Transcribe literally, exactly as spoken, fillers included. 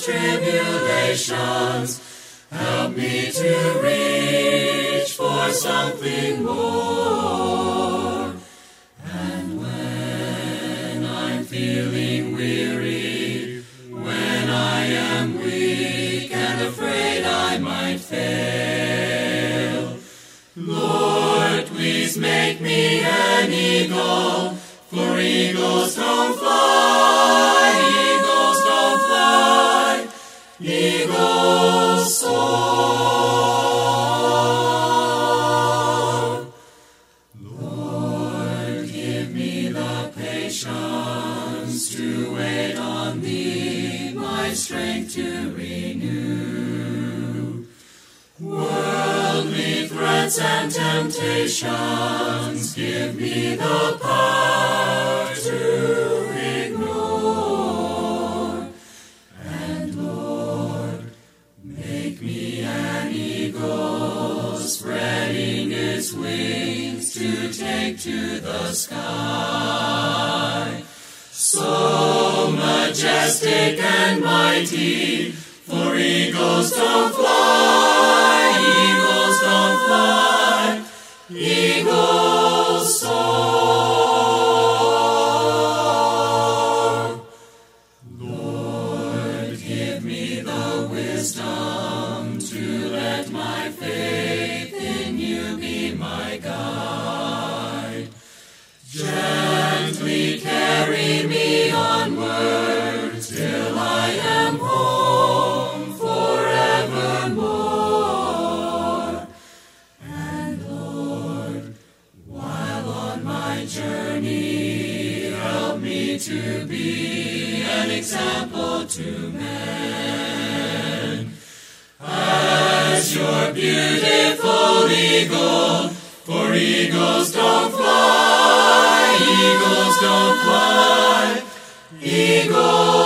tribulations. Help me to reach for something more. And when I'm feeling weary, when I am weak and afraid I might fail, Lord, please make me an eagle, for eagles don't fly, eagles don't fly, eagles soar. Lord, give me the patience to wait on Thee, my strength to renew. Worldly threats and temptations, give me the power to ignore. And Lord, make me an eagle, spreading its wings to take to the sky. So majestic and mighty, for eagles don't fly, eagles don't fly, eagles soar. Lord, give me the wisdom to let my faith in You be my guide. Gently carry me onward till I am home forevermore. And Lord, while on my journey, help me to be an example to men. As Your beautiful eagle, for eagles don't fly, eagles don't fly, eagles